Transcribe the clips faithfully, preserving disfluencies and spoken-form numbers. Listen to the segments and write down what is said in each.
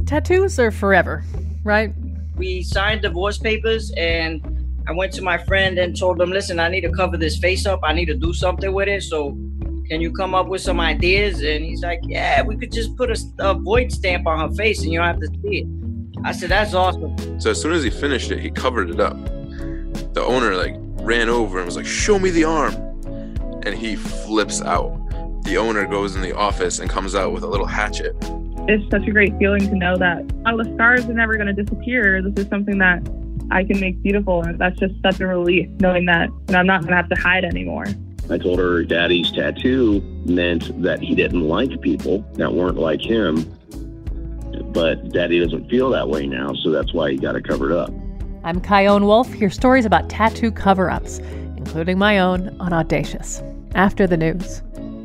tattoos are forever, right? We signed divorce papers and I went to my friend and told him, listen, I need to cover this face up. I need to do something with it. So can you come up with some ideas? And he's like, yeah, we could just put a, a void stamp on her face and you don't have to see it. I said, that's awesome. So as soon as he finished it, he covered it up. The owner like ran over and was like, show me the arm. And he flips out. The owner goes in the office and comes out with a little hatchet. It's such a great feeling to know that all the scars are never going to disappear. This is something that I can make beautiful. And that's just such a relief, knowing that you know, I'm not going to have to hide anymore. I told her Daddy's tattoo meant that he didn't like people that weren't like him. But Daddy doesn't feel that way now, so that's why he got it covered up. I'm Chion Wolf. Hear stories about tattoo cover-ups, including my own, on Audacious. After the news.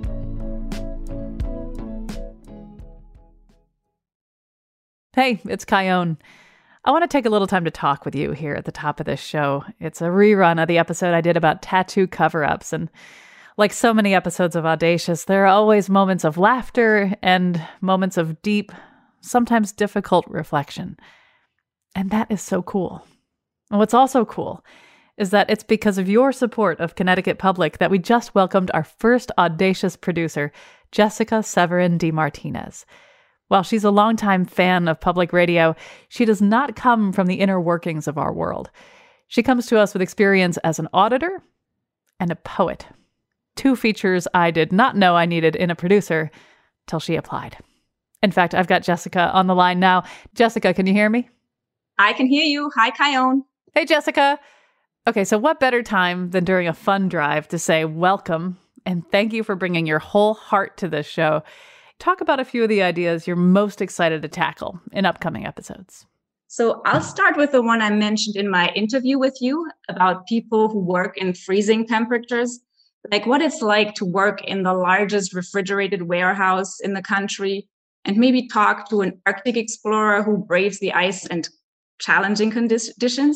Hey, it's Chion. I want to take a little time to talk with you here at the top of this show. It's a rerun of the episode I did about tattoo cover-ups, and like so many episodes of Audacious, there are always moments of laughter and moments of deep, sometimes difficult reflection. And that is so cool. And what's also cool is that it's because of your support of Connecticut Public that we just welcomed our first Audacious producer, Jessica Severin DeMartinez. While she's a longtime fan of public radio, she does not come from the inner workings of our world. She comes to us with experience as an auditor and a poet. Two features I did not know I needed in a producer till she applied. In fact, I've got Jessica on the line now. Jessica, can you hear me? I can hear you. Hi, Chion. Hey, Jessica. Okay, so what better time than during a fund drive to say welcome and thank you for bringing your whole heart to this show. Talk about a few of the ideas you're most excited to tackle in upcoming episodes. So I'll start with the one I mentioned in my interview with you about people who work in freezing temperatures, like what it's like to work in the largest refrigerated warehouse in the country, and maybe talk to an Arctic explorer who braves the ice and challenging conditions.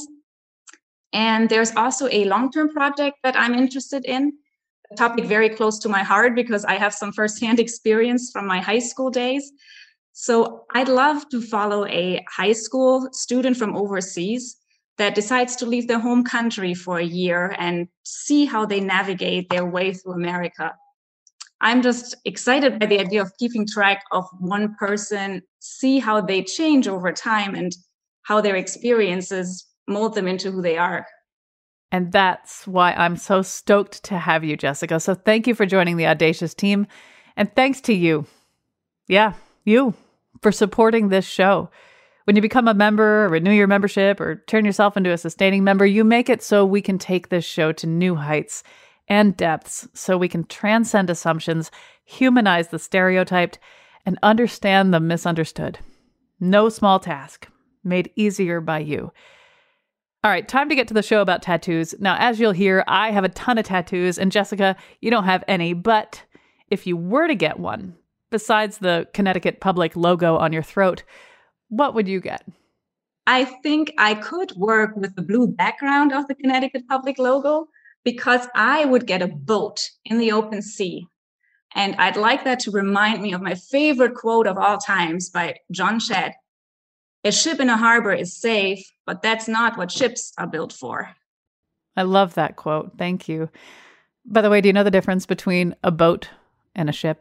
And there's also a long-term project that I'm interested in, a topic very close to my heart because I have some firsthand experience from my high school days. So I'd love to follow a high school student from overseas that decides to leave their home country for a year and see how they navigate their way through America. I'm just excited by the idea of keeping track of one person, see how they change over time and how their experiences mold them into who they are. And that's why I'm so stoked to have you, Jessica. So thank you for joining the Audacious team. And thanks to you. Yeah, you, for supporting this show. When you become a member, or renew your membership, or turn yourself into a sustaining member, you make it so we can take this show to new heights and depths, so we can transcend assumptions, humanize the stereotyped, and understand the misunderstood. No small task, made easier by you. All right, time to get to the show about tattoos. Now, as you'll hear, I have a ton of tattoos, and Jessica, you don't have any, but if you were to get one, besides the Connecticut Public logo on your throat, what would you get? I think I could work with the blue background of the Connecticut Public logo because I would get a boat in the open sea. And I'd like that to remind me of my favorite quote of all times by John Shedd. A ship in a harbor is safe, but that's not what ships are built for. I love that quote. Thank you. By the way, do you know the difference between a boat and a ship?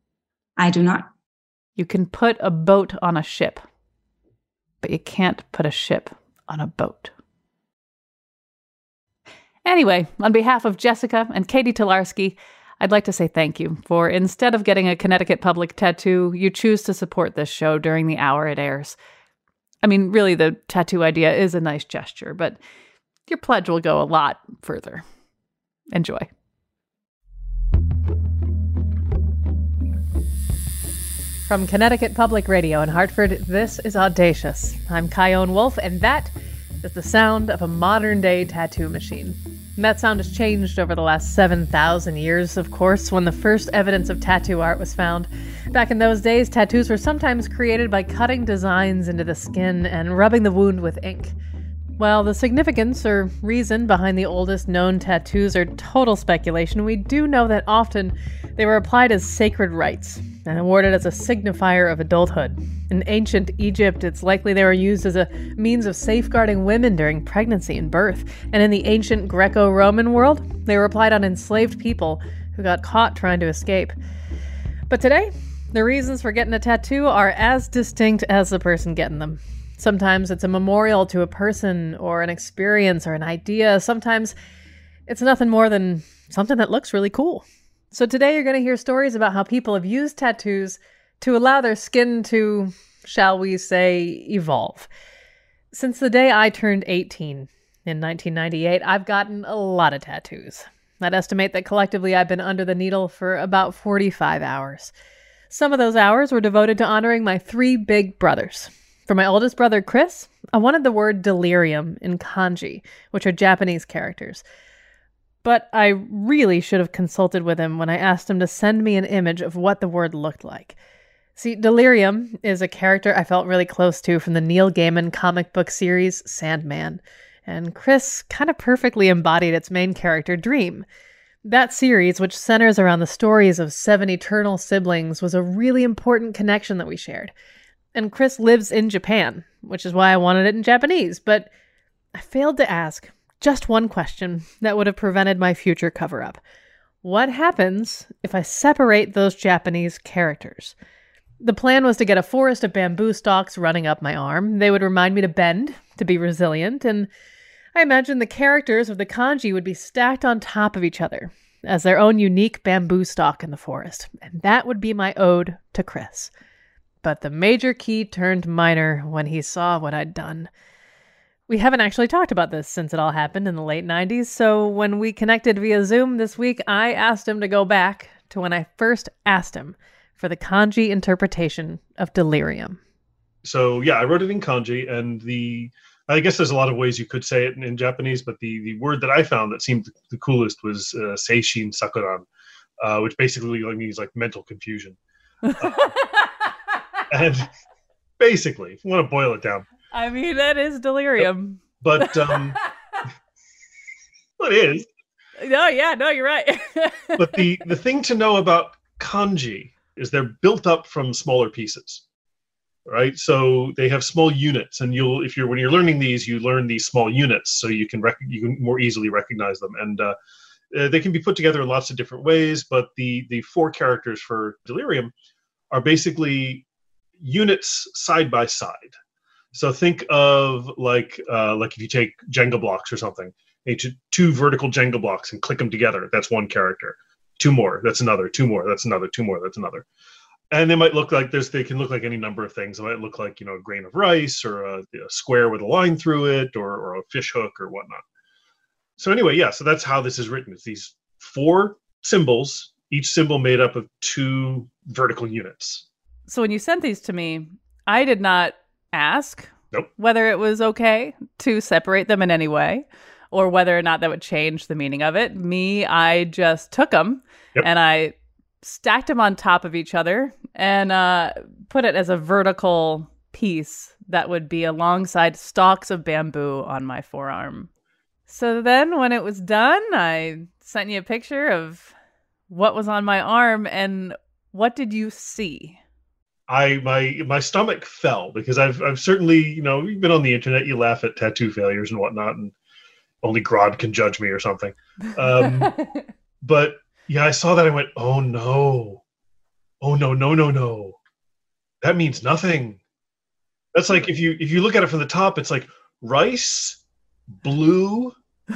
I do not. You can put a boat on a ship, but you can't put a ship on a boat. Anyway, on behalf of Jessica and Katie Tolarski, I'd like to say thank you for, instead of getting a Connecticut Public tattoo, you choose to support this show during the hour it airs. I mean, really, the tattoo idea is a nice gesture, but your pledge will go a lot further. Enjoy. From Connecticut Public Radio in Hartford, this is Audacious. I'm Chion Wolf, and that is the sound of a modern-day tattoo machine. And that sound has changed over the last seven thousand years, of course, when the first evidence of tattoo art was found. Back in those days, tattoos were sometimes created by cutting designs into the skin and rubbing the wound with ink. While the significance or reason behind the oldest known tattoos are total speculation, we do know that often they were applied as sacred rites and awarded as a signifier of adulthood. In ancient Egypt, it's likely they were used as a means of safeguarding women during pregnancy and birth. And in the ancient Greco-Roman world, they were applied on enslaved people who got caught trying to escape. But today, the reasons for getting a tattoo are as distinct as the person getting them. Sometimes it's a memorial to a person or an experience or an idea. Sometimes it's nothing more than something that looks really cool. So today you're going to hear stories about how people have used tattoos to allow their skin to, shall we say, evolve. Since the day I turned eighteen in nineteen ninety-eight, I've gotten a lot of tattoos. I'd estimate that collectively I've been under the needle for about forty-five hours. Some of those hours were devoted to honoring my three big brothers. For my oldest brother, Chris, I wanted the word delirium in kanji, which are Japanese characters. But I really should have consulted with him when I asked him to send me an image of what the word looked like. See, delirium is a character I felt really close to from the Neil Gaiman comic book series Sandman, and Chris kind of perfectly embodied its main character, Dream. That series, which centers around the stories of seven eternal siblings, was a really important connection that we shared. And Chris lives in Japan, which is why I wanted it in Japanese, but I failed to ask just one question that would have prevented my future cover-up. What happens if I separate those Japanese characters? The plan was to get a forest of bamboo stalks running up my arm. They would remind me to bend, to be resilient, and I imagined the characters of the kanji would be stacked on top of each other as their own unique bamboo stalk in the forest, and that would be my ode to Chris. But the major key turned minor when he saw what I'd done. We haven't actually talked about this since it all happened in the late nineties, so when we connected via Zoom this week, I asked him to go back to when I first asked him for the kanji interpretation of delirium. So yeah, I wrote it in kanji, and the I guess there's a lot of ways you could say it in, in Japanese, but the, the word that I found that seemed the coolest was uh, seishin sakuran, uh, which basically means like mental confusion. Uh, And basically, if you want to boil it down. I mean, that is delirium. But, um, well, it is. No, yeah, no, you're right. But the, the thing to know about kanji is they're built up from smaller pieces, right? So they have small units, and you'll, if you're, when you're learning these, you learn these small units so you can, rec- you can more easily recognize them. And uh, uh, they can be put together in lots of different ways, but the, the four characters for delirium are basically units side by side. So think of like uh, like if you take Jenga blocks or something, two, two vertical Jenga blocks and click them together. That's one character. Two more. That's another. Two more. That's another. Two more. That's another. And they might look like this. They can look like any number of things. It might look like, you know, a grain of rice or a, a square with a line through it, or, or a fish hook or whatnot. So anyway, yeah. So that's how this is written. It's these four symbols, each symbol made up of two vertical units. So when you sent these to me, I did not ask nope. whether it was okay to separate them in any way or whether or not that would change the meaning of it. Me, I just took them yep. and I stacked them on top of each other and uh, put it as a vertical piece that would be alongside stalks of bamboo on my forearm. So then when it was done, I sent you a picture of what was on my arm, and what did you see? I my my stomach fell because I've I've certainly, you know, you've been on the internet, you laugh at tattoo failures and whatnot, and only Grodd can judge me or something. Um, but yeah, I saw that. I went, oh no, oh no, no, no, no. That means nothing. That's like if you if you look at it from the top, it's like rice, blue, uh,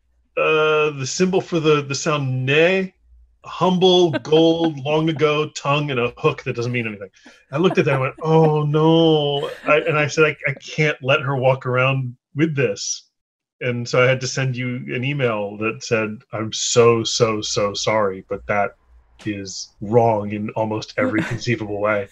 the symbol for the the sound ne. Humble, gold, long ago, tongue, and a hook that doesn't mean anything. I looked at that and went, oh no. I, and I said, I, I can't let her walk around with this. And so I had to send you an email that said, I'm so, so, so sorry, but that is wrong in almost every conceivable way.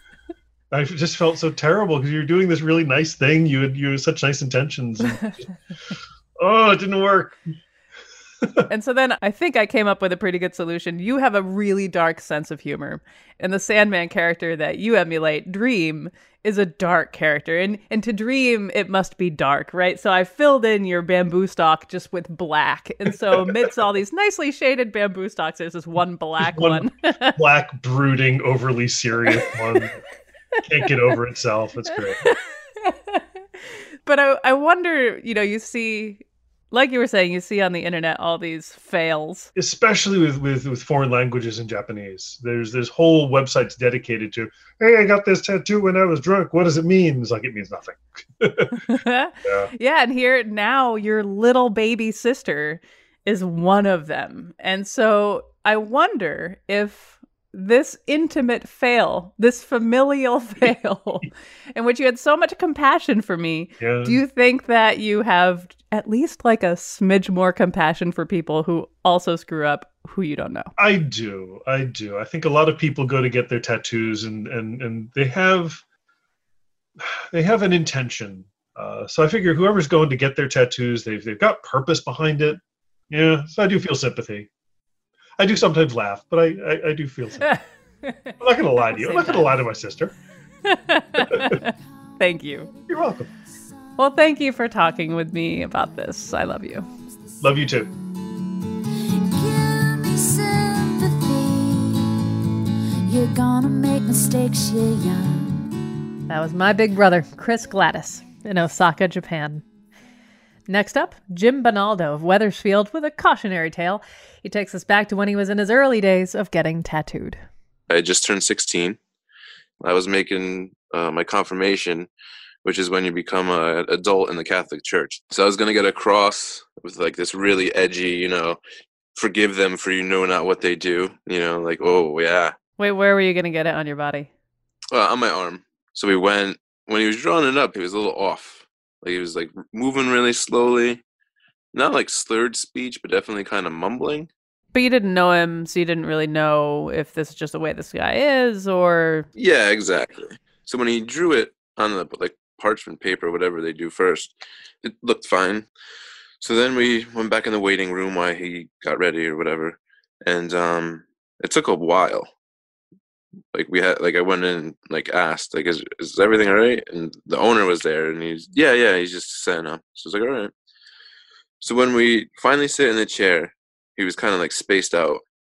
I just felt so terrible because you're doing this really nice thing. You had, you had such nice intentions. And just, oh, it didn't work. And so then I think I came up with a pretty good solution. You have a really dark sense of humor. And the Sandman character that you emulate, Dream, is a dark character. And and to dream, it must be dark, right? So I filled in your bamboo stalk just with black. And so amidst all these nicely shaded bamboo stalks, there's this one black one. one. Black, brooding, overly serious one. Can't get over itself. It's great. But I, I wonder, you know, you see, like you were saying, you see on the internet all these fails. Especially with, with, with foreign languages and Japanese. There's there's whole websites dedicated to, hey, I got this tattoo when I was drunk. What does it mean? It's like, it means nothing. yeah. yeah, and here now your little baby sister is one of them. And so I wonder if this intimate fail, this familial fail, in which you had so much compassion for me, yeah. do you think that you have at least like a smidge more compassion for people who also screw up who you don't know? I do. I do. I think a lot of people go to get their tattoos and, and, and they have they have an intention. Uh, so I figure whoever's going to get their tattoos, they've they've got purpose behind it. Yeah, so I do feel sympathy. I do sometimes laugh, but I, I, I do feel sympathy. I'm not going to lie to you. I'm not going to lie to my sister. Thank you. You're welcome. Well, thank you for talking with me about this. I love you. Love you too. Give me sympathy. You're gonna make mistakes, you're young. That was my big brother, Chris Gladys, in Osaka, Japan. Next up, Jim Bonaldo of Wethersfield with a cautionary tale. He takes us back to when he was in his early days of getting tattooed. I just turned sixteen. I was making uh, my confirmation, which is when you become an adult in the Catholic Church. So I was going to get a cross with like this really edgy, you know, forgive them for you know not what they do. You know, like, oh, yeah. Wait, where were you going to get it on your body? Uh, on my arm. So we went, when he was drawing it up, he was a little off. Like he was like moving really slowly. Not like slurred speech, but definitely kind of mumbling. But you didn't know him, so you didn't really know if this is just the way this guy is, or... Yeah, exactly. So when he drew it on the like parchment paper, whatever they do first, it looked fine. So then we went back in the waiting room while he got ready or whatever, and um, it took a while. Like we had, like I went in, and, like asked, like, is is everything all right? And the owner was there, and he's, yeah, yeah, he's just setting up. So I was like, all right. So when we finally sit in the chair, he was kind of like spaced out.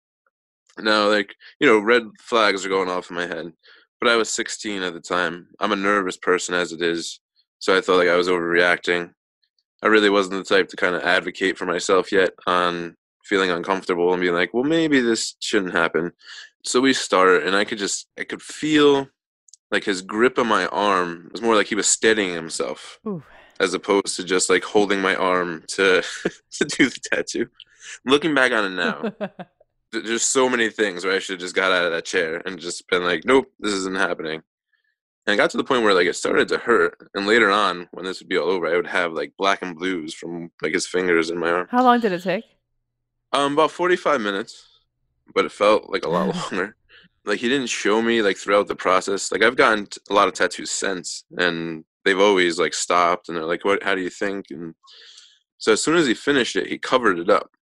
Now, like, you know, red flags are going off in my head, but I was sixteen at the time. I'm a nervous person as it is, so I felt like I was overreacting. I really wasn't the type to kind of advocate for myself yet on feeling uncomfortable and being like, well, maybe this shouldn't happen. So we start, and I could just, I could feel like his grip on my arm was more like he was steadying himself. Ooh. As opposed to just like holding my arm to to do the tattoo. Looking back on it now, there's so many things where I should have just got out of that chair and just been like, nope, this isn't happening. And I got to the point where like it started to hurt. And later on, when this would be all over, I would have like black and blues from like his fingers in my arm. How long did it take? Um, about forty-five minutes, but it felt like a lot longer. Like he didn't show me like throughout the process. Like I've gotten a lot of tattoos since, and they've always like stopped and they're like, what, how do you think? And so as soon as he finished it, he covered it up.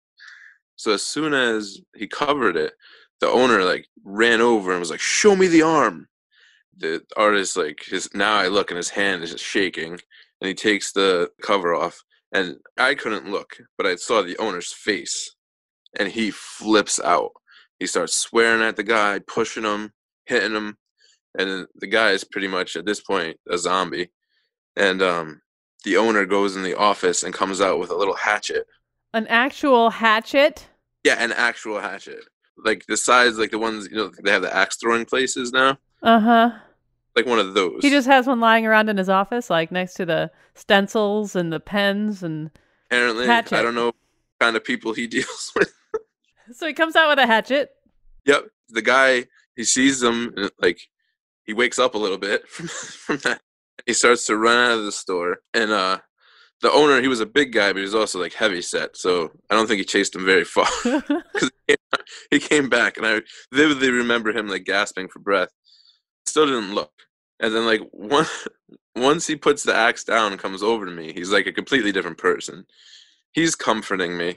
So as soon as he covered it, the owner like ran over and was like, show me the arm. The artist, like his, now I look and his hand is just shaking, and he takes the cover off, and I couldn't look, but I saw the owner's face, and he flips out. He starts swearing at the guy, pushing him, hitting him. And the guy is pretty much at this point a zombie. And um, the owner goes in the office and comes out with a little hatchet. An actual hatchet? Yeah, an actual hatchet. Like the size, like the ones, you know, they have the axe throwing places now. Uh-huh. Like one of those. He just has one lying around in his office, like next to the stencils and the pens and apparently, hatchet. I don't know what kind of people he deals with. So he comes out with a hatchet. Yep. The guy, he sees them, and like, he wakes up a little bit from, from that. He starts to run out of the store, and uh, the owner, he was a big guy, but he was also like heavy set, so I don't think he chased him very far. Because he came back, and I vividly remember him like gasping for breath. Still didn't look. And then like one, once he puts the axe down and comes over to me, he's like a completely different person. He's comforting me.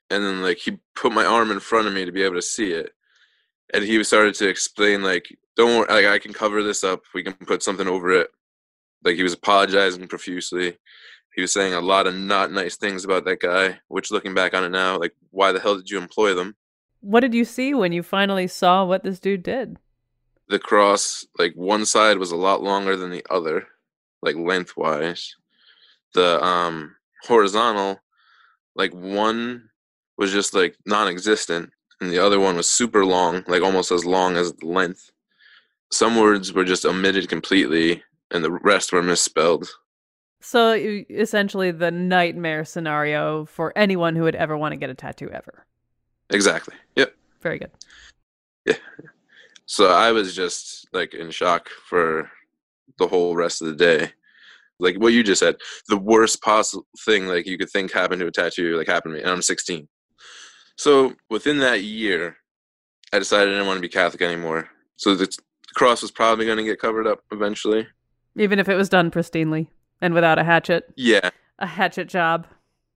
and then like he put my arm in front of me to be able to see it, and he started to explain like, don't worry, like I can cover this up, we can put something over it. Like he was apologizing profusely. He was saying a lot of not nice things about that guy, which looking back on it now, like, why the hell did you employ them? What did you see when you finally saw what this dude did? The cross, like one side was a lot longer than the other, like lengthwise. The um horizontal, like one was just like non-existent, and the other one was super long, like almost as long as the length. Some words were just omitted completely, and the rest were misspelled. So essentially the nightmare scenario for anyone who would ever want to get a tattoo ever. Exactly. Yep. Very good. Yeah. So I was just like in shock for the whole rest of the day. Like what you just said, the worst possible thing like you could think happened to a tattoo like happened to me, and I'm sixteen. So within that year, I decided I didn't want to be Catholic anymore. So the cross was probably going to get covered up eventually. Even if it was done pristinely and without a hatchet? Yeah. A hatchet job.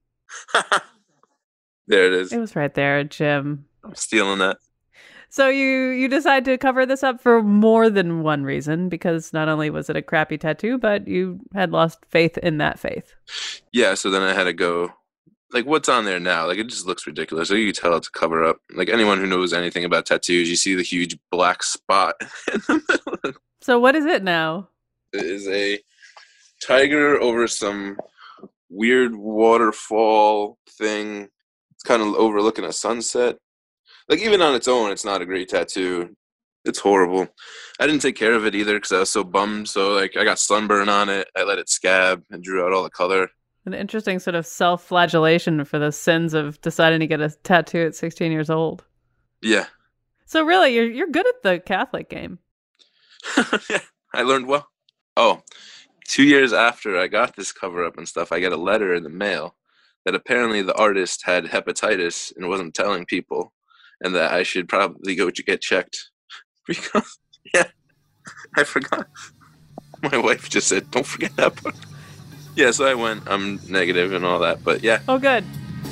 There it is. It was right there, Jim. I'm stealing that. So you, you decide to cover this up for more than one reason, because not only was it a crappy tattoo, but you had lost faith in that faith. Yeah, so then I had to go, like, what's on there now? Like, it just looks ridiculous. So you can tell it's a cover up. Like, anyone who knows anything about tattoos, you see the huge black spot in the middle. So what is it now? It is a tiger over some weird waterfall thing. It's kind of overlooking a sunset. Like, even on its own, it's not a great tattoo. It's horrible. I didn't take care of it either because I was so bummed. So, like, I got sunburn on it. I let it scab and drew out all the color. An interesting sort of self-flagellation for the sins of deciding to get a tattoo at sixteen years old. Yeah. So, really, you're you're good at the Catholic game. Yeah, I learned well. Oh, two years after I got this cover-up and stuff, I got a letter in the mail that apparently the artist had hepatitis and wasn't telling people, and that I should probably go to get checked. Because, yeah, I forgot. My wife just said, don't forget that part. Yeah, so I went, I'm negative and all that, but yeah. Oh, good.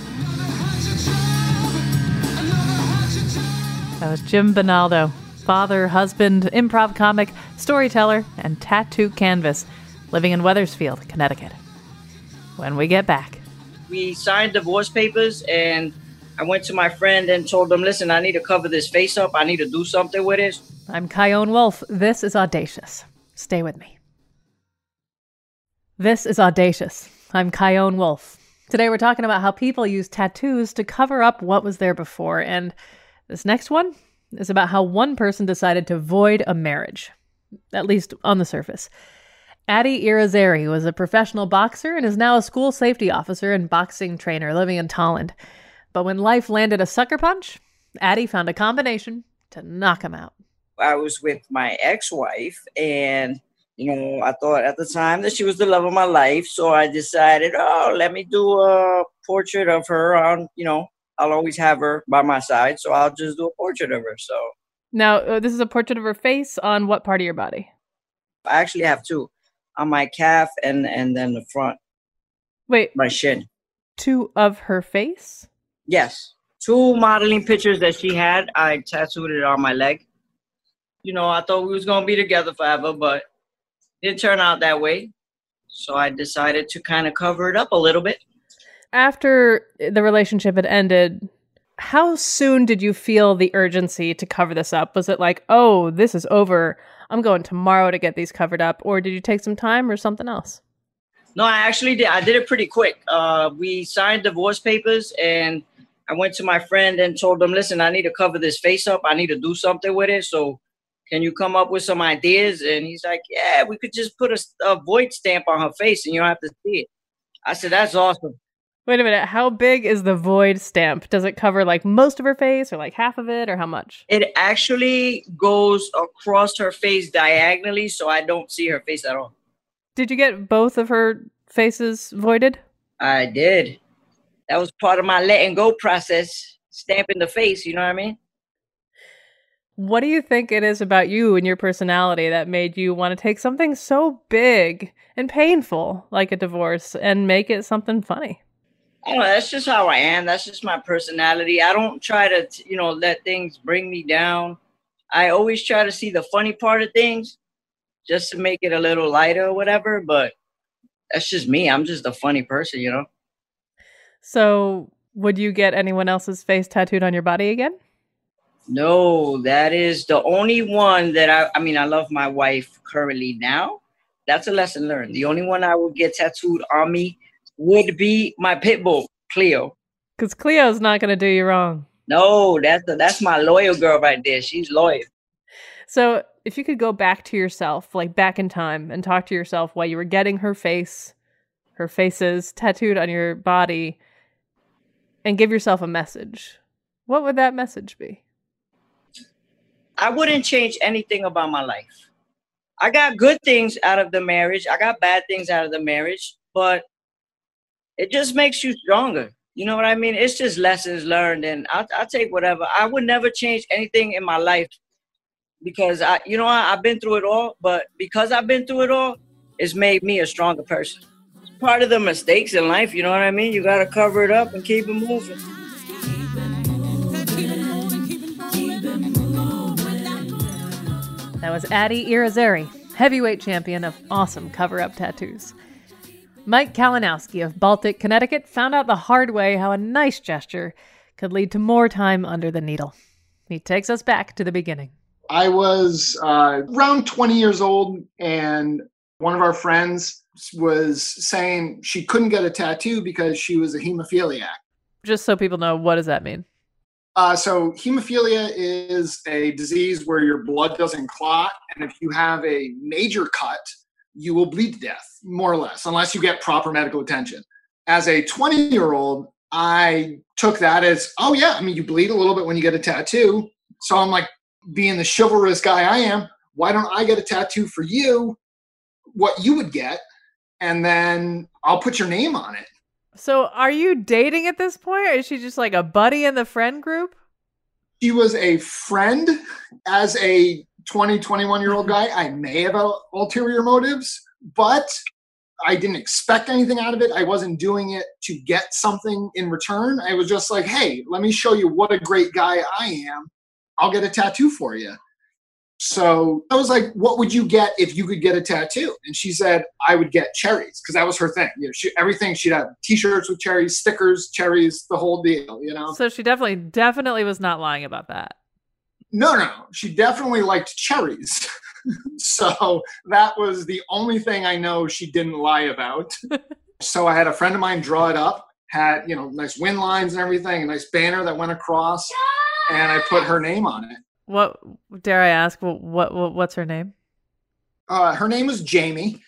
That was Jim Bonaldo, father, husband, improv comic, storyteller, and tattoo canvas, living in Wethersfield, Connecticut. When we get back. We signed divorce papers, and I went to my friend and told him, listen, I need to cover this face up. I need to do something with it. I'm Chion Wolf. This is Audacious. Stay with me. This is Audacious. I'm Chion Wolf. Today we're talking about how people use tattoos to cover up what was there before, and this next one is about how one person decided to void a marriage, at least on the surface. Adi Irizarry was a professional boxer and is now a school safety officer and boxing trainer living in Tolland. But when life landed a sucker punch, Adi found a combination to knock him out. I was with my ex-wife, and, you know, I thought at the time that she was the love of my life. So I decided, oh, let me do a portrait of her on, you know, I'll always have her by my side. So I'll just do a portrait of her. So now, uh, this is a portrait of her face on what part of your body? I actually have two. On my calf and, and then the front. Wait. My shin. Two of her face? Yes. Two modeling pictures that she had. I tattooed it on my leg. You know, I thought we was going to be together forever, but it didn't turn out that way. So I decided to kind of cover it up a little bit. After the relationship had ended, how soon did you feel the urgency to cover this up? Was it like, oh, this is over, I'm going tomorrow to get these covered up? Or did you take some time or something else? No, I actually did. I did it pretty quick. Uh, we signed divorce papers, and I went to my friend and told him, listen, I need to cover this face up. I need to do something with it. So can you come up with some ideas? And he's like, yeah, we could just put a, a void stamp on her face and you don't have to see it. I said, that's awesome. Wait a minute. How big is the void stamp? Does it cover like most of her face or like half of it, or how much? It actually goes across her face diagonally, so I don't see her face at all. Did you get both of her faces voided? I did. That was part of my letting go process, stamping the face, you know what I mean? What do you think it is about you and your personality that made you want to take something so big and painful like a divorce and make it something funny? I don't know. That's just how I am. That's just my personality. I don't try to, you know, let things bring me down. I always try to see the funny part of things just to make it a little lighter or whatever. But that's just me. I'm just a funny person, you know? So would you get anyone else's face tattooed on your body again? No, that is the only one that I, I mean, I love my wife currently now. That's a lesson learned. The only one I would get tattooed on me would be my pit bull, Cleo. Because Cleo's not going to do you wrong. No, that's the, that's my loyal girl right there. She's loyal. So if you could go back to yourself, like back in time, and talk to yourself while you were getting her face, her faces tattooed on your body, and give yourself a message, what would that message be? I wouldn't change anything about my life. I got good things out of the marriage. I got bad things out of the marriage, but it just makes you stronger. You know what I mean? It's just lessons learned, and I'll, I'll take whatever. I would never change anything in my life because I, you know, I, I've been through it all, but because I've been through it all, it's made me a stronger person. It's part of the mistakes in life. You know what I mean? You got to cover it up and keep it moving. That was Addy Irizarry, heavyweight champion of awesome cover-up tattoos. Mike Kalinowski of Baltic, Connecticut, found out the hard way how a nice gesture could lead to more time under the needle. He takes us back to the beginning. I was uh, around twenty years old, and one of our friends was saying she couldn't get a tattoo because she was a hemophiliac. Just so people know, what does that mean? Uh, so hemophilia is a disease where your blood doesn't clot, and if you have a major cut, you will bleed to death, more or less, unless you get proper medical attention. As a twenty-year-old, I took that as, oh yeah, I mean, you bleed a little bit when you get a tattoo. So I'm like, being the chivalrous guy I am, why don't I get a tattoo for you, what you would get, and then I'll put your name on it. So are you dating at this point, or is she just like a buddy in the friend group? She was a friend. As a twenty, twenty-one-year-old guy, I may have ulterior motives, but I didn't expect anything out of it. I wasn't doing it to get something in return. I was just like, hey, let me show you what a great guy I am. I'll get a tattoo for you. So I was like, what would you get if you could get a tattoo? And she said, I would get cherries, because that was her thing. You know, she, everything, she'd have t-shirts with cherries, stickers, cherries, the whole deal, you know? So she definitely, definitely was not lying about that. No, no, she definitely liked cherries. So that was the only thing I know she didn't lie about. So I had a friend of mine draw it up, had, you know, nice wind lines and everything, a nice banner that went across, and I put her name on it. What, dare I ask, what, what, what's her name? Uh, her name was Jamie.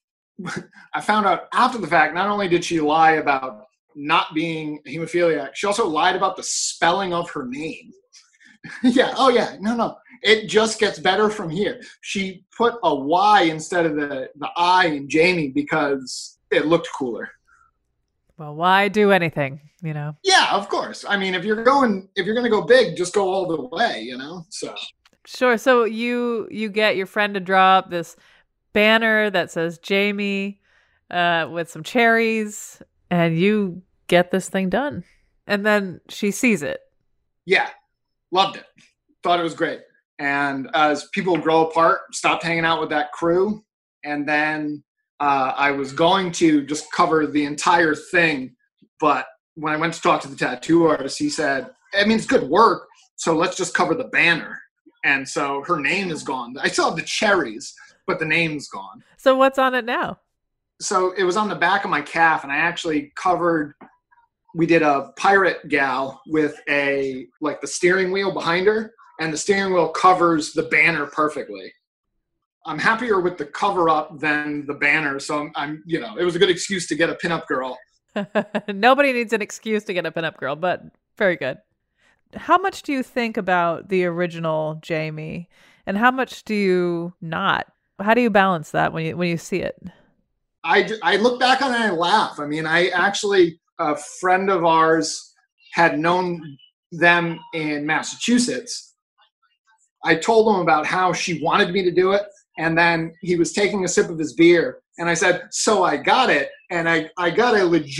I found out after the fact, not only did she lie about not being a hemophiliac, she also lied about the spelling of her name. Yeah, oh yeah, no, no. It just gets better from here. She put a Y instead of the, the I in Jamie because it looked cooler. Well, why do anything, you know? Yeah, of course. I mean, if you're going, if you're going to go big, just go all the way, you know? So sure. So you you get your friend to draw up this banner that says Jamie uh, with some cherries, and you get this thing done. And then she sees it. Yeah, loved it. Thought it was great. And as people grow apart, stopped hanging out with that crew, and then Uh, I was going to just cover the entire thing, but when I went to talk to the tattoo artist, he said, I mean, it's good work, so let's just cover the banner. And so her name is gone. I still have the cherries, but the name's gone. So what's on it now? So it was on the back of my calf, and I actually covered, we did a pirate gal with a, like the steering wheel behind her, and the steering wheel covers the banner perfectly. I'm happier with the cover up than the banner. So I'm, I'm, you know, it was a good excuse to get a pinup girl. Nobody needs an excuse to get a pinup girl, but very good. How much do you think about the original Jamie, and how much do you not? How do you balance that when you when you see it? I, I look back on it and I laugh. I mean, I actually, a friend of ours had known them in Massachusetts. I told him about how she wanted me to do it. And then he was taking a sip of his beer, and I said, so I got it. And I, I got a legit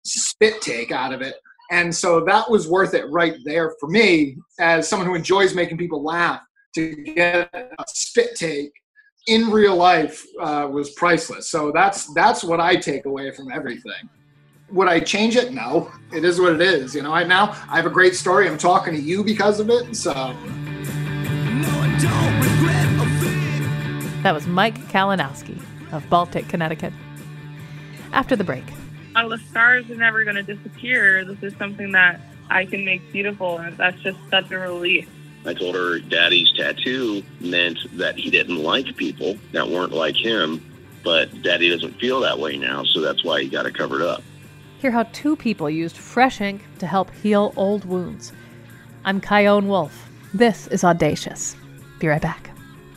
spit take out of it. And so that was worth it right there for me, as someone who enjoys making people laugh. To get a spit take in real life uh, was priceless. So that's that's what I take away from everything. Would I change it? No. It is what it is. You know, I now I have a great story. I'm talking to you because of it. So that was Mike Kalinowski of Baltic, Connecticut. After the break. While the scars are never going to disappear, this is something that I can make beautiful, and that's just such a relief. I told her Daddy's tattoo meant that he didn't like people that weren't like him, but Daddy doesn't feel that way now, so that's why he got it covered up. Hear how two people used fresh ink to help heal old wounds. I'm Kyone Wolf. This is Audacious. Be right back.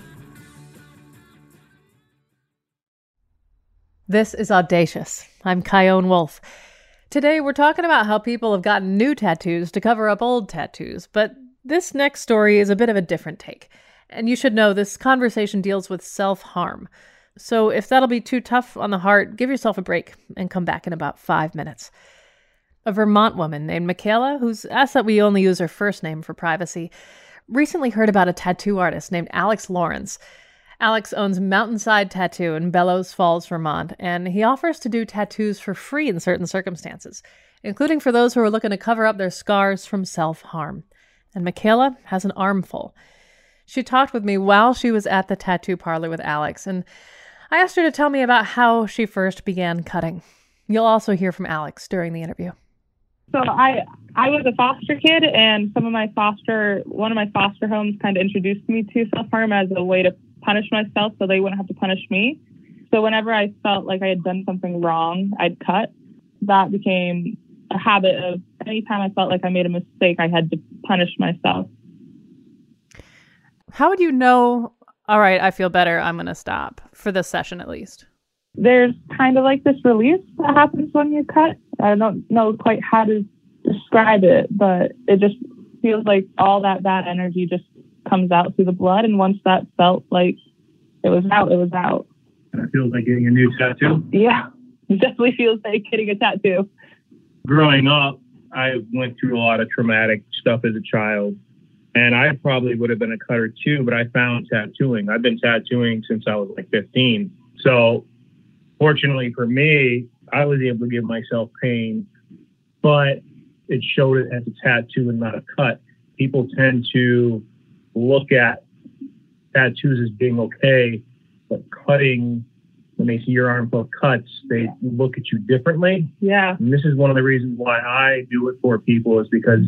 This is Audacious. I'm Kyone Wolf. Today we're talking about how people have gotten new tattoos to cover up old tattoos, but this next story is a bit of a different take. And you should know this conversation deals with self-harm. So if that'll be too tough on the heart, give yourself a break and come back in about five minutes. A Vermont woman named Michaela, who's asked that we only use her first name for privacy, recently heard about a tattoo artist named Alex Lawrence. Alex owns Mountainside Tattoo in Bellows Falls, Vermont, and he offers to do tattoos for free in certain circumstances, including for those who are looking to cover up their scars from self-harm. And Michaela has an armful. She talked with me while she was at the tattoo parlor with Alex, and I asked her to tell me about how she first began cutting. You'll also hear from Alex during the interview. So I I was a foster kid, and some of my foster, one of my foster homes kind of introduced me to self-harm as a way to punish myself so they wouldn't have to punish me. So whenever I felt like I had done something wrong, I'd cut. That became a habit of anytime I felt like I made a mistake, I had to punish myself. How would you know, all right, I feel better, I'm going to stop, for this session at least? There's kind of like this release that happens when you cut. I don't know quite how to describe it, but it just feels like all that bad energy just comes out through the blood. And once that felt like it was out, it was out. It feels like getting a new tattoo. Yeah, it definitely feels like getting a tattoo. Growing up, I went through a lot of traumatic stuff as a child, and I probably would have been a cutter too, but I found tattooing. I've been tattooing since I was like fifteen. So fortunately for me, I was able to give myself pain, but it showed it as a tattoo and not a cut. People tend to look at tattoos as being okay, but cutting, when they see your arm full of cuts, they look at you differently. Yeah. And this is one of the reasons why I do it for people, is because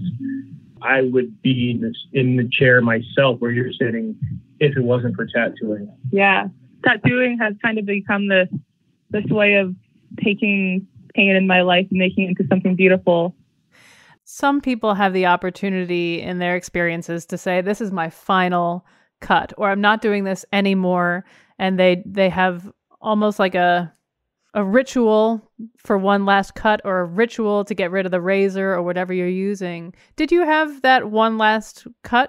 I would be in, this, in the chair myself where you're sitting if it wasn't for tattooing. Yeah. Tattooing has kind of become this, this way of taking pain in my life and making it into something beautiful. Some people have the opportunity in their experiences to say, this is my final cut, or I'm not doing this anymore. And they, they have almost like a, a ritual for one last cut, or a ritual to get rid of the razor or whatever you're using. Did you have that one last cut?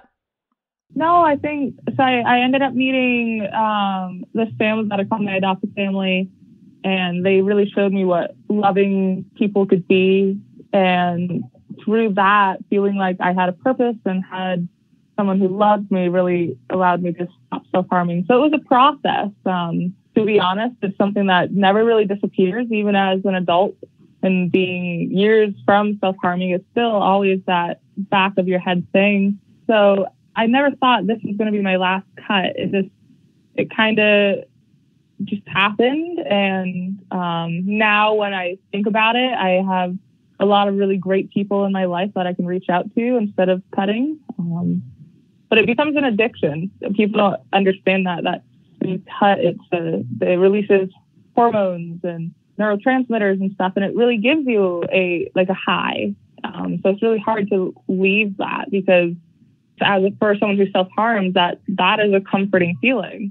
No, I think, so I, I ended up meeting um, this family that I call my adopted family, and they really showed me what loving people could be. And through that, feeling like I had a purpose and had someone who loved me really allowed me to stop self-harming. So it was a process. Um, to be honest, it's something that never really disappears, even as an adult. And being years from self-harming, it's still always that back of your head thing. So I never thought this was going to be my last cut. It just, it kind of just happened. And um, now when I think about it, I have a lot of really great people in my life that I can reach out to instead of cutting. Um, but it becomes an addiction. People don't understand that, that when you cut, it's a, it releases hormones and neurotransmitters and stuff, and it really gives you a, like a high. Um, so it's really hard to leave that, because as a, for someone who self-harms, that, that is a comforting feeling.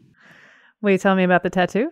Will you tell me about the tattoo?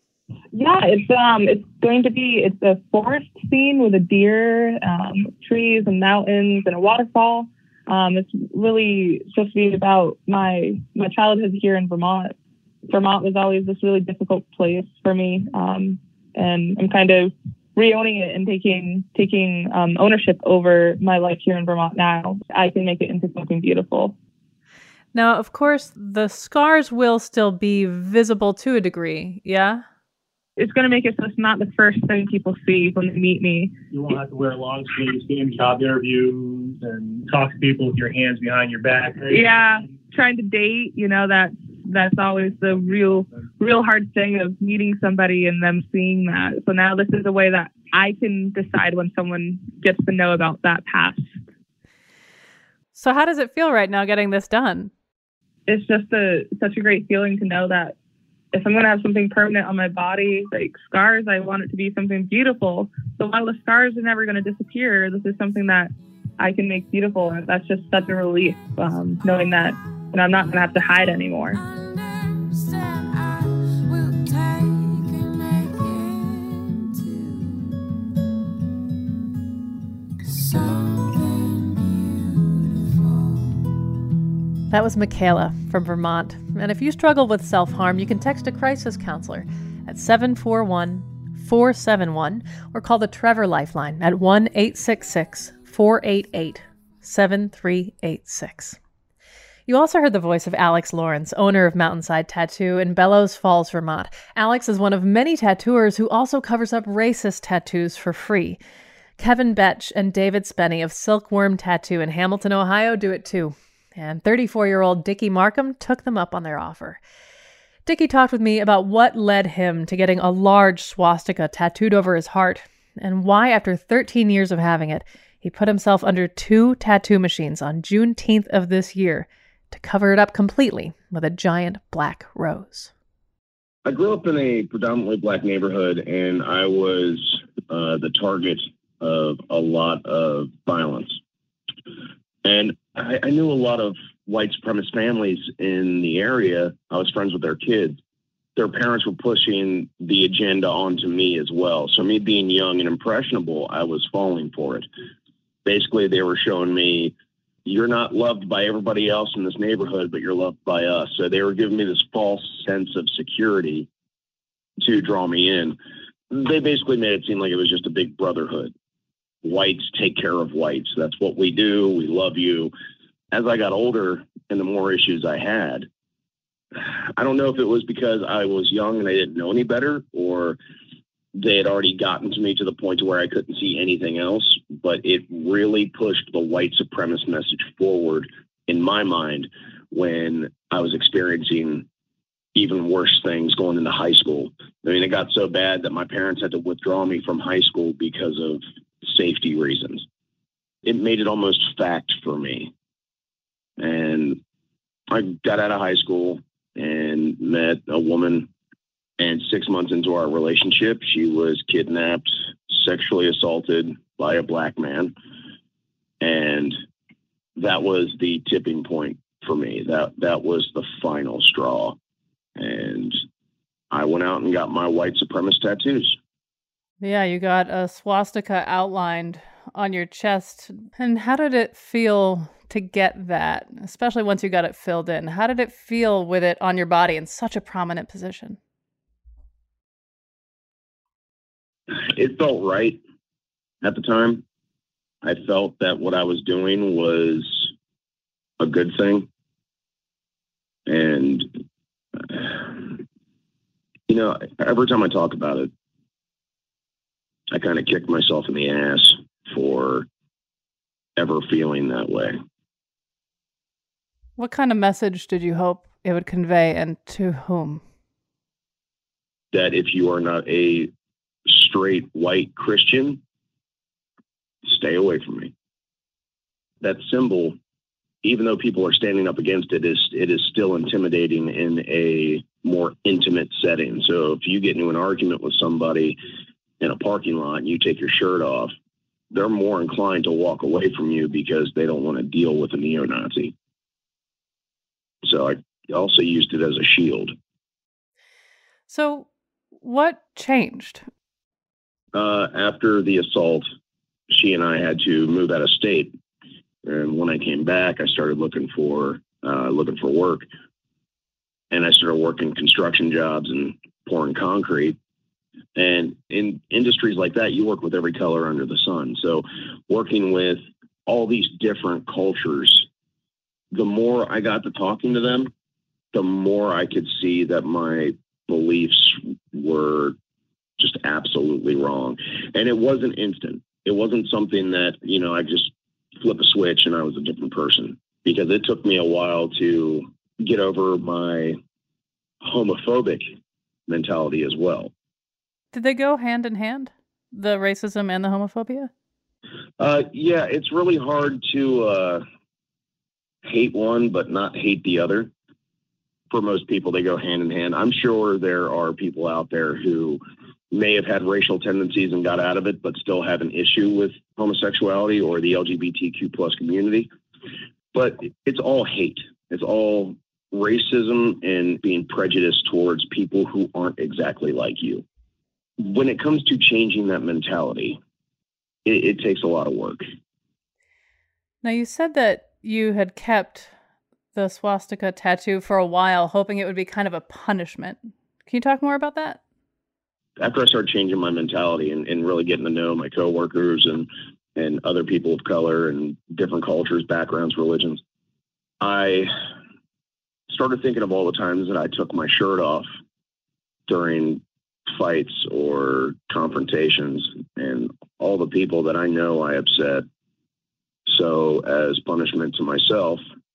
Yeah, it's um, it's going to be, it's a forest scene with a deer, um, trees and mountains and a waterfall. Um, it's really supposed to be about my my childhood here in Vermont. Vermont was always this really difficult place for me, um, and I'm kind of re-owning it and taking taking um, ownership over my life here in Vermont now, I can make it into something beautiful. Now, of course, the scars will still be visible to a degree, yeah? It's going to make it so it's not the first thing people see when they meet me. You won't have to wear long sleeves in job interviews and talk to people with your hands behind your back. Right? Yeah, trying to date, you know, that's that's always the real, real hard thing of meeting somebody and them seeing that. So now this is a way that I can decide when someone gets to know about that past. So how does it feel right now getting this done? It's just a such a great feeling to know that if I'm going to have something permanent on my body, like scars, I want it to be something beautiful. So while the scars are never going to disappear, this is something that I can make beautiful. And that's just such a relief, um, knowing that you know, I'm not going to have to hide anymore. That was Michaela from Vermont. And if you struggle with self-harm, you can text a crisis counselor at seven four one, four seven one or call the Trevor Lifeline at one eight six six, four eight eight, seven three eight six. You also heard the voice of Alex Lawrence, owner of Mountainside Tattoo in Bellows Falls, Vermont. Alex is one of many tattooers who also covers up racist tattoos for free. Kevin Betch and David Spenny of Silkworm Tattoo in Hamilton, Ohio do it too. And thirty-four-year-old Dickie Markham took them up on their offer. Dickie talked with me about what led him to getting a large swastika tattooed over his heart, and why, after thirteen years of having it, he put himself under two tattoo machines on Juneteenth of this year to cover it up completely with a giant black rose. I grew up in a predominantly black neighborhood, and I was uh, the target of a lot of violence. And I, I knew a lot of white supremacist families in the area. I was friends with their kids. Their parents were pushing the agenda onto me as well. So me being young and impressionable, I was falling for it. Basically, they were showing me, you're not loved by everybody else in this neighborhood, but you're loved by us. So they were giving me this false sense of security to draw me in. They basically made it seem like it was just a big brotherhood. Whites take care of whites. That's what we do. We love you. As I got older and the more issues I had, I don't know if it was because I was young and I didn't know any better, or they had already gotten to me to the point to where I couldn't see anything else, but it really pushed the white supremacist message forward in my mind when I was experiencing even worse things going into high school. I mean, it got so bad that my parents had to withdraw me from high school because of safety reasons. It made it almost fact for me. And I got out of high school and met a woman, and six months into our relationship, she was kidnapped, sexually assaulted by a black man. And that was the tipping point for me. That that was the final straw. And I went out and got my white supremacist tattoos. Yeah, you got a swastika outlined on your chest. And how did it feel to get that, especially once you got it filled in? How did it feel with it on your body in such a prominent position? It felt right at the time. I felt that what I was doing was a good thing. And, you know, every time I talk about it, I kind of kick myself in the ass for ever feeling that way. What kind of message did you hope it would convey, and to whom? That if you are not a straight white Christian, stay away from me. That symbol, even though people are standing up against it, is it is still intimidating in a more intimate setting. So if you get into an argument with somebody in a parking lot and you take your shirt off, they're more inclined to walk away from you because they don't want to deal with a neo-Nazi. So I also used it as a shield. So what changed? Uh, after the assault, she and I had to move out of state. And when I came back, I started looking for uh, looking for work. And I started working construction jobs and pouring concrete. And in industries like that, you work with every color under the sun. So working with all these different cultures, the more I got to talking to them, the more I could see that my beliefs were just absolutely wrong. And it wasn't instant. It wasn't something that, you know, I just flip a switch and I was a different person, because it took me a while to get over my homophobic mentality as well. Did they go hand in hand, the racism and the homophobia? Uh, yeah, it's really hard to uh, hate one but not hate the other. For most people, they go hand in hand. I'm sure there are people out there who may have had racial tendencies and got out of it, but still have an issue with homosexuality or the L G B T Q plus community. But it's all hate. It's all racism and being prejudiced towards people who aren't exactly like you. When it comes to changing that mentality, it, it takes a lot of work. Now, you said that you had kept the swastika tattoo for a while, hoping it would be kind of a punishment. Can you talk more about that? After I started changing my mentality and, and really getting to know my coworkers and, and other people of color and different cultures, backgrounds, religions, I started thinking of all the times that I took my shirt off during fights or confrontations and all the people that I know I upset. So as punishment to myself,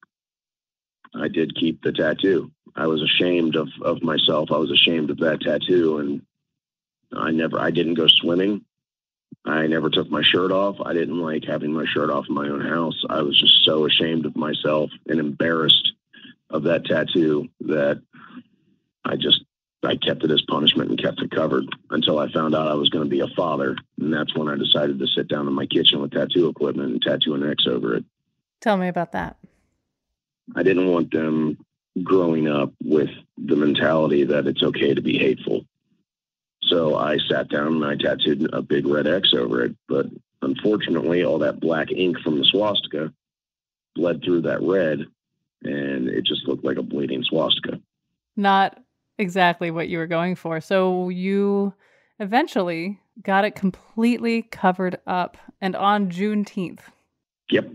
I did keep the tattoo. I was ashamed of, of myself. I was ashamed of that tattoo. And I never, I didn't go swimming. I never took my shirt off. I didn't like having my shirt off in my own house. I was just so ashamed of myself and embarrassed of that tattoo that I just, I kept it as punishment and kept it covered until I found out I was going to be a father. And that's when I decided to sit down in my kitchen with tattoo equipment and tattoo an X over it. Tell me about that. I didn't want them growing up with the mentality that it's okay to be hateful. So I sat down and I tattooed a big red X over it. But unfortunately, all that black ink from the swastika bled through that red, and it just looked like a bleeding swastika. Not exactly what you were going for. So you eventually got it completely covered up, and on Juneteenth. Yep.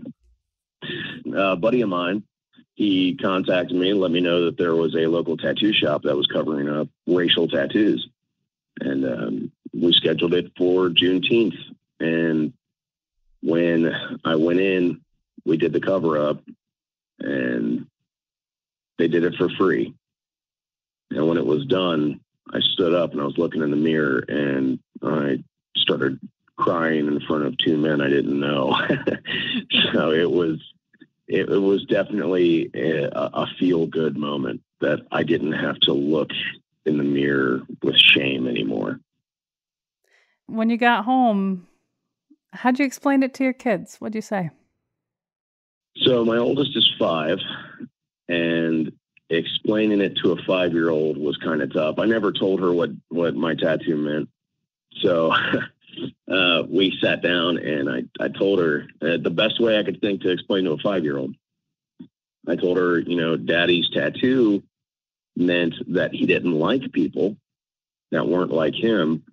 A buddy of mine, he contacted me and let me know that there was a local tattoo shop that was covering up racial tattoos. And um, we scheduled it for Juneteenth. And when I went in, we did the cover up, and they did it for free. And when it was done, I stood up and I was looking in the mirror and I started crying in front of two men I didn't know. So it was, it, it was definitely a, a feel-good moment that I didn't have to look in the mirror with shame anymore. When you got home, how'd you explain it to your kids? What'd you say? So my oldest is five, and explaining it to a five-year-old was kind of tough. I never told her what, what my tattoo meant. So uh, we sat down and I, I told her uh, the best way I could think to explain to a five-year-old. I told her, you know, Daddy's tattoo meant that he didn't like people that weren't like him,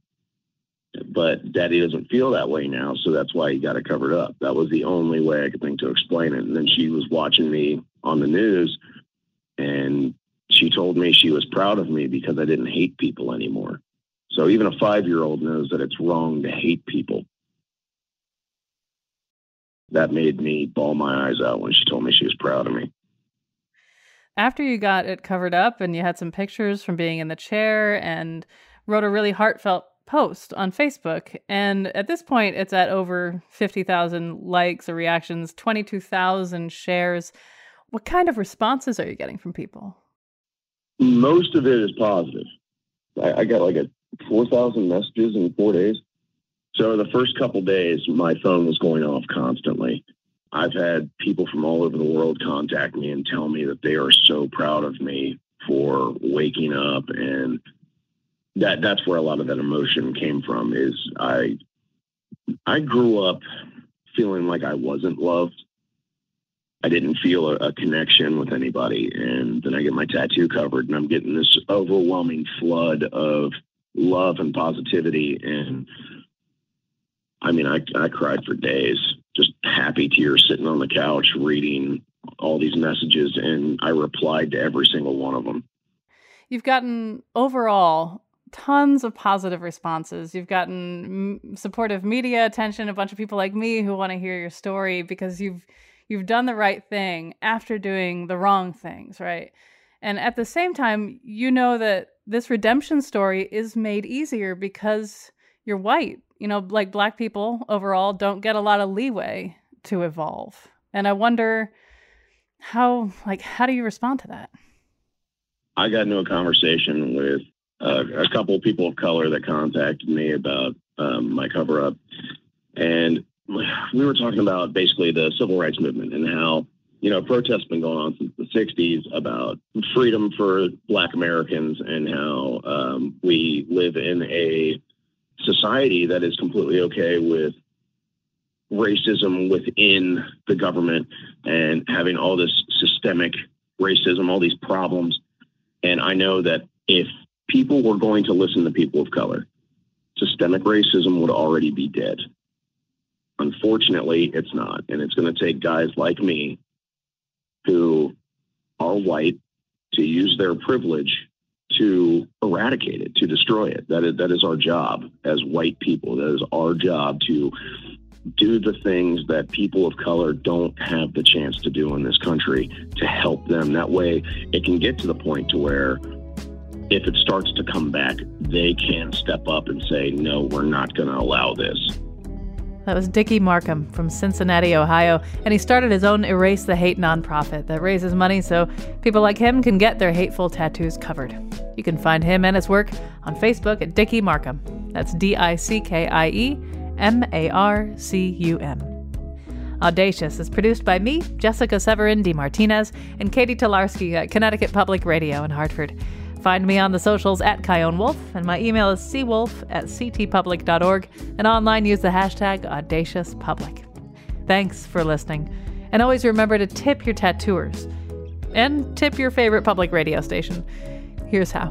but Daddy doesn't feel that way now. So that's why he got it covered up. That was the only way I could think to explain it. And then she was watching me on the news, and she told me she was proud of me because I didn't hate people anymore. So even a five-year-old knows that it's wrong to hate people. That made me bawl my eyes out when she told me she was proud of me. After you got it covered up and you had some pictures from being in the chair and wrote a really heartfelt post on Facebook, and at this point it's at over fifty thousand likes or reactions, twenty-two thousand shares. What kind of responses are you getting from people? Most of it is positive. I, I got like a four thousand messages in four days. So the first couple days, my phone was going off constantly. I've had people from all over the world contact me and tell me that they are so proud of me for waking up. And that that's where a lot of that emotion came from. Is I, I grew up feeling like I wasn't loved. I didn't feel a, a connection with anybody. And then I get my tattoo covered and I'm getting this overwhelming flood of love and positivity. And I mean, I, I cried for days, just happy tears sitting on the couch reading all these messages. And I replied to every single one of them. You've gotten overall tons of positive responses. You've gotten m- supportive media attention, a bunch of people like me who want to hear your story because you've you've done the right thing after doing the wrong things, right? And at the same time, you know that this redemption story is made easier because you're white. You know, like Black people overall don't get a lot of leeway to evolve. And I wonder how, like, how do you respond to that? I got into a conversation with uh, a couple of people of color that contacted me about um, my cover up. And we were talking about basically the civil rights movement and how, you know, protests been going on since the sixties about freedom for Black Americans and how um, we live in a society that is completely okay with racism within the government and having all this systemic racism, all these problems. And I know that if people were going to listen to people of color, systemic racism would already be dead. Unfortunately, it's not. And it's going to take guys like me who are white to use their privilege to eradicate it, to destroy it. That is, that is our job as white people. That is our job to do the things that people of color don't have the chance to do in this country, to help them. That way it can get to the point to where if it starts to come back, they can step up and say, no, we're not going to allow this. That was Dickie Markham from Cincinnati, Ohio, and he started his own Erase the Hate nonprofit that raises money so people like him can get their hateful tattoos covered. You can find him and his work on Facebook at Dickie Markham. That's D I C K I E M A R C U M. Audacious is produced by me, Jessica Severin DeMartinez, and Katie Tolarski at Connecticut Public Radio in Hartford. Find me on the socials at Chion Wolf, and my email is c wolf at c t public dot org, and online use the hashtag AudaciousMusic. Thanks for listening, and always remember to tip your tattooers, and tip your favorite public radio station. Here's how.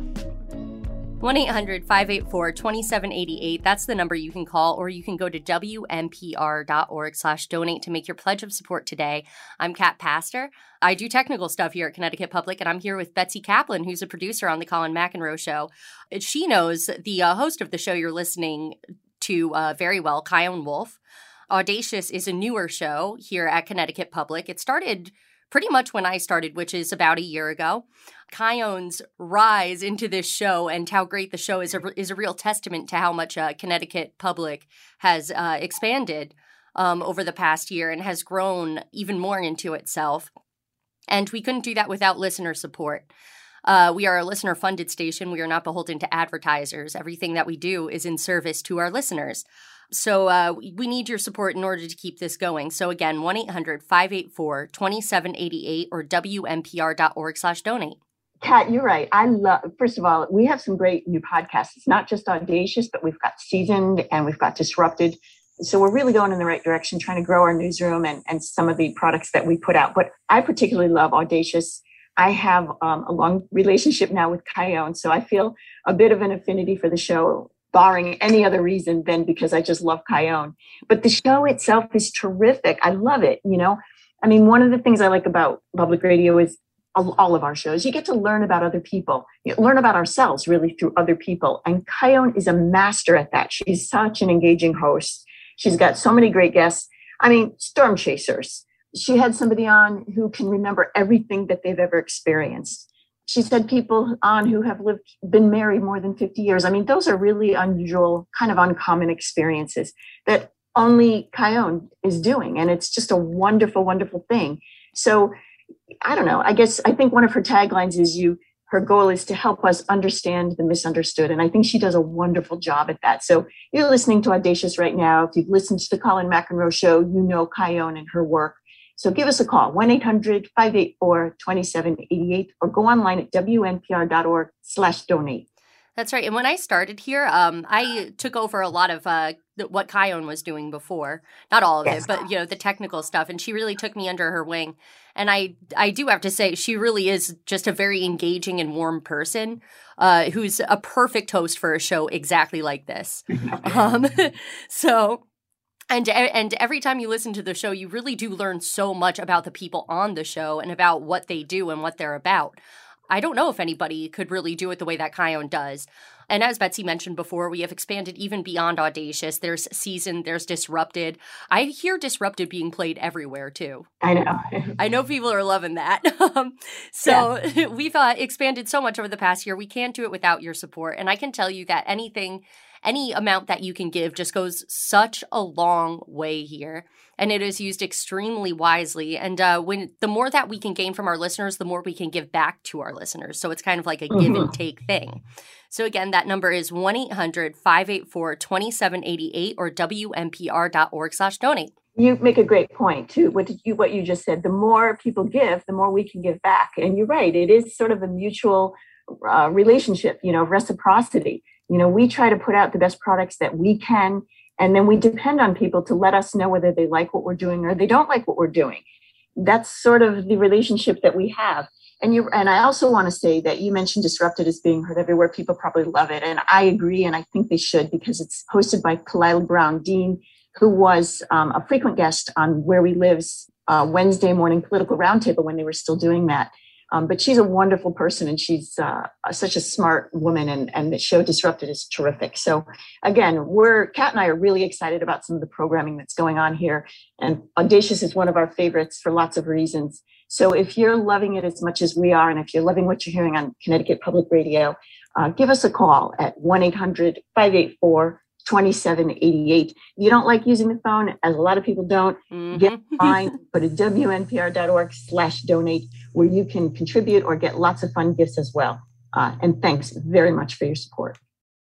one eight hundred five eight four two seven eight eight. That's the number you can call, or you can go to w n p r dot org slash donate to make your pledge of support today. I'm Kat Pastor. I do technical stuff here at Connecticut Public, and I'm here with Betsy Kaplan, who's a producer on the Colin McEnroe Show. She knows the uh, host of the show you're listening to uh, very well, Chion Wolf. Audacious is a newer show here at Connecticut Public. It started pretty much when I started, which is about a year ago. Chion's rise into this show and how great the show is a, is a real testament to how much uh, Connecticut Public has uh, expanded um, over the past year and has grown even more into itself. And we couldn't do that without listener support. Uh, we are a listener-funded station. We are not beholden to advertisers. Everything that we do is in service to our listeners. So uh, we need your support in order to keep this going. So again, one eight hundred five eight four two seven eight eight or w n p r dot org slash donate. Kat, you're right. I love, first of all, we have some great new podcasts. It's not just Audacious, but we've got Seasoned and we've got Disrupted. So we're really going in the right direction, trying to grow our newsroom and, and some of the products that we put out. But I particularly love Audacious. I have um, a long relationship now with Chion, so I feel a bit of an affinity for the show, barring any other reason than because I just love Chion. But the show itself is terrific. I love it. You know, I mean, one of the things I like about public radio is all of our shows, you get to learn about other people, you learn about ourselves really through other people. And Chion is a master at that. She's such an engaging host. She's got so many great guests. I mean, storm chasers. She had somebody on who can remember everything that they've ever experienced. She's had people on who have lived, been married more than fifty years. I mean, those are really unusual, kind of uncommon experiences that only Chion is doing. And it's just a wonderful, wonderful thing. So I don't know. I guess I think one of her taglines is you, her goal is to help us understand the misunderstood. And I think she does a wonderful job at that. So you're listening to Audacious right now. If you've listened to the Colin McEnroe Show, you know Chion and her work. So give us a call, one eight hundred five eight four two seven eight eight, or go online at w n p r dot org slash donate. That's right. And when I started here, um, I took over a lot of uh, what Kion was doing before. Not all of yes. it, but, you know, the technical stuff. And she really took me under her wing. And I, I do have to say, she really is just a very engaging and warm person uh, who's a perfect host for a show exactly like this. um, so... And and every time you listen to the show, you really do learn so much about the people on the show and about what they do and what they're about. I don't know if anybody could really do it the way that Kion does. And as Betsy mentioned before, we have expanded even beyond Audacious. There's Seasoned, there's Disrupted. I hear Disrupted being played everywhere, too. I know. I know people are loving that. um, so yeah. we've uh, expanded so much over the past year. We can't do it without your support. And I can tell you that anything... Any amount that you can give just goes such a long way here, and it is used extremely wisely. And uh, when the more that we can gain from our listeners, the more we can give back to our listeners. So it's kind of like a mm-hmm. give and take thing. So again, that number is one eight hundred five eight four two seven eight eight or W M P R dot org slash donate. You make a great point, too. What did you, what you just said, the more people give, the more we can give back. And you're right. It is sort of a mutual uh, relationship, you know, reciprocity. You know, we try to put out the best products that we can, and then we depend on people to let us know whether they like what we're doing or they don't like what we're doing. That's sort of the relationship that we have. And you, and I also want to say that you mentioned Disrupted as being heard everywhere. People probably love it. And I agree. And I think they should, because it's hosted by Kalila Brown Dean, who was um, a frequent guest on Where We Live's uh, Wednesday morning political roundtable when they were still doing that. Um, but she's a wonderful person, and she's uh, such a smart woman, and, and the show Disrupted is terrific. So again, we're Kat and I are really excited about some of the programming that's going on here. And Audacious is one of our favorites for lots of reasons. So if you're loving it as much as we are, and if you're loving what you're hearing on Connecticut Public Radio, uh, give us a call at one eight hundred five eight four two seven eight eight. If you don't like using the phone, as a lot of people don't, mm-hmm. get online, go to W N P R dot org slash donate, where you can contribute or get lots of fun gifts as well. Uh, and thanks very much for your support.